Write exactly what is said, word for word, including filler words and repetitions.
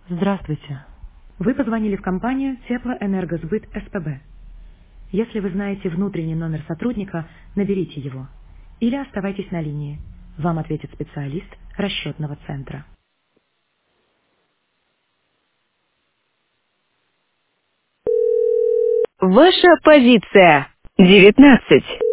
Здравствуйте. Вы позвонили в компанию Теплоэнергосбыт СПБ. Если вы знаете внутренний номер сотрудника, наберите его. Или оставайтесь на линии. Вам ответит специалист расчетного центра. Ваша позиция. девятнадцать.